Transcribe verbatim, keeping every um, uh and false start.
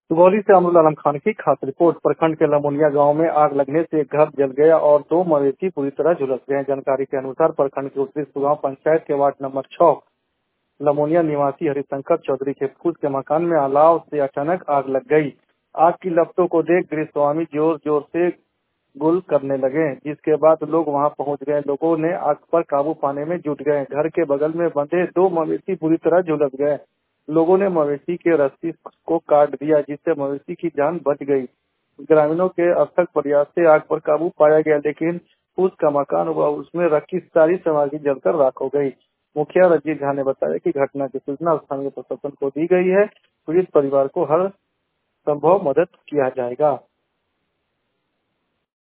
सुगौली से अमरुल आलम खान की खास रिपोर्ट। प्रखंड के लमोनिया गांव में आग लगने से एक घर जल गया और दो मवेशी पूरी तरह झुलस गए। जानकारी के अनुसार प्रखंड के उत्तरी सुगांव पंचायत के वार्ड नंबर छह लमोनिया निवासी हरिशंकर चौधरी के खुद के मकान में अलाव से अचानक आग लग गई। आग की लपटों को देख गृह स्वामी जोर जोर से गुल करने लगे, जिसके बाद लोग वहां पहुंच गए। लोगों ने आग पर काबू पाने में जुट गए। घर के बगल में बंधे दो मवेशी पूरी तरह झुलस गए। लोगों ने मवेशी के रस्सी को काट दिया, जिससे मवेशी की जान बच गई। ग्रामीणों के अथक प्रयास से आग पर काबू पाया गया, लेकिन उसका मकान व उसमें रखी सारी सामग्री जलकर राख हो गई। मुखिया रंजीत झा ने बताया कि घटना की सूचना स्थानीय प्रशासन को दी गई है। पीड़ित परिवार को हर संभव मदद किया जाएगा।